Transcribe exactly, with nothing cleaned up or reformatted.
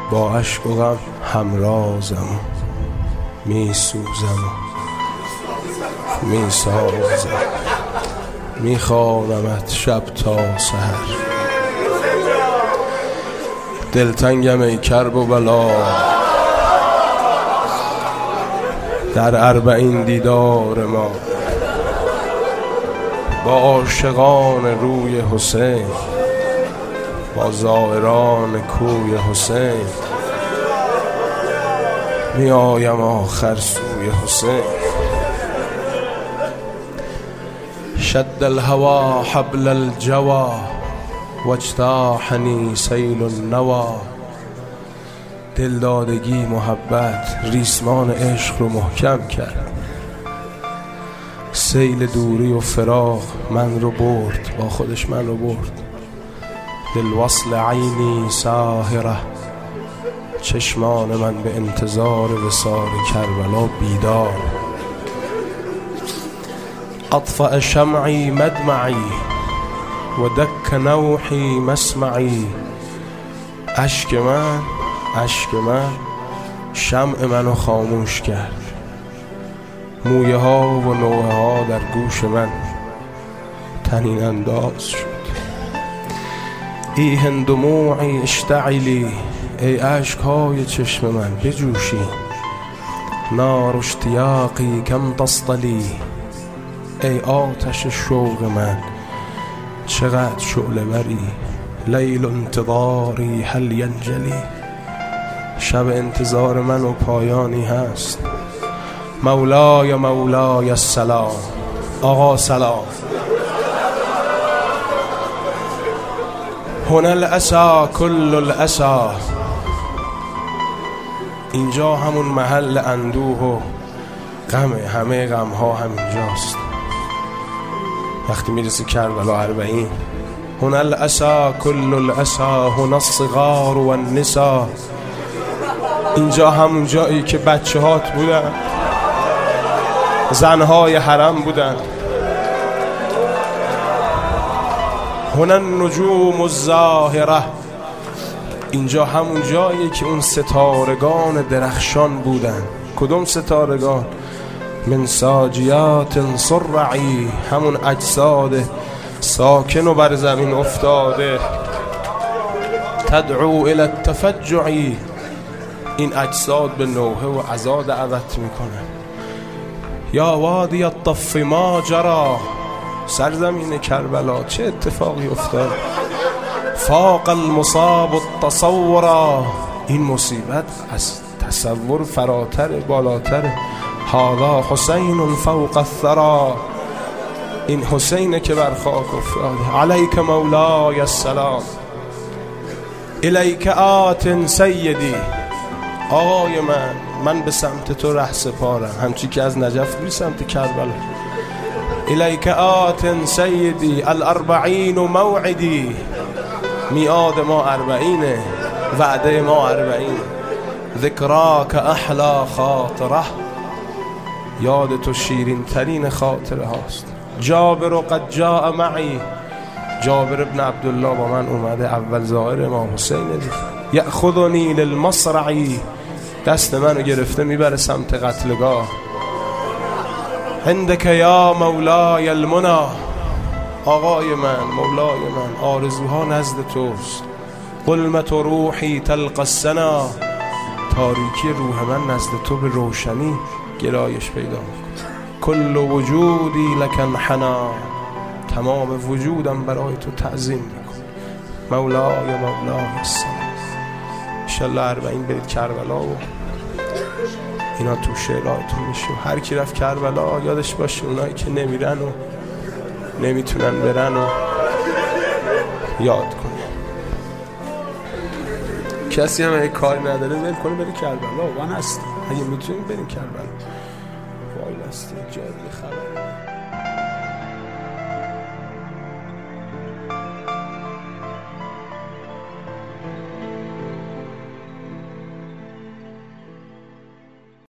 با عشق و غم همرازم، می سوزم و می سازم، می خوانمت شب تا سحر. دلتنگم ای کرب و بلا، در اربعین دیدار ما با عاشقان روی حسین، با زائران کوی حسین، می آیم آخر سوی حسین. شد الهوى حبل الجوى واجتاحنی سیل النوى. دلدادگی محبت ریسمان عشق رو محکم کرد. سیل دوری و فراق من رو برد، با خودش من رو برد. دل وصل عینی ساهره، چشمان من به انتظار وصال کربلا بیدار. اطفأ شمعی مدمعی و دک نوحی مسمعی. اشک من اشک من شمع منو خاموش کرد. مویه ها و نوحه ها در گوش من طنین انداز شد. ای هندموعی اشتعلی، ای عشق های چشم من بجوشی. نار اشتیاقی کم تصطلی، ای آتش شوق من چقدر شعله بری. لیل انتظاری هل ینجلی، شب انتظار من و پایانی هست. مولای مولای السلام، آقا سلام. هنا الاسا کل الاسا، اینجا همون محل اندوه و غمه، همه غم ها همینجاست. وقتی میرسی کربلا اربعین، هنا الاسا کل الاسا، هنا الصغار و النساء. اینجا همون جایی که بچه هات بودن، زنهای حرم بودن. هنا النجوم الزاهره، اینجا همون جایی که اون ستارگان درخشان بودن. کدوم ستارگان؟ من ساجیات صرعی، همون اجساد ساکن و بر زمین افتاده. تدعو الى التفجعی، این اجساد به نوحه و عزا دعوت میکنه. یا وادی الطف ما جرا، سرزمین کربلا چه اتفاقی افتاد. فاق المصاب التصورا، این مصیبت از تصور فراتر بالاتر. هذا حسین فوق الثرى، این حسینه که بر خاک افتاده. علیک مولای السلام، الیک آت سیدی. آقای من، من به سمت تو ره سپارم، همچی که از نجف به سمت کربلا. الیک آت سیدی الاربعین موعدی، میعاد ما اربعینه، وعده ما اربعینه. ذکراک احلا خاطره، یاد تو شیرین ترین خاطره هاست. جابر قد جاء معی، جابر ابن عبدالله با من اومده، اول ظاهر امام حسین دید. یأخذنی للمصرعی، دست منو گرفته میبره سمت قتلگاه. عندک یا مولای المنا، آقای من، مولای من، آرزوها نزد توست. ظلمت روحی تلقى السنا، تاریکی روح من نزد تو به روشنی گرایش پیدا میکنه. کل وجودی لک انحنی، تمام وجودم برای تو تعظیم میکنه. مولای مولای السلام. انشالله اربعین برید کربلا و اینا تو شعراتون میشه. هر کی رفت کربلا یادش باشه اونایی که نمیرن و نمیتونن برن و یاد کنه. کسی هم اگه کاری نداره ول کنه بره کربلا. وان هست اگه میتونیم بریم کربلا. وای هستی جایی خبر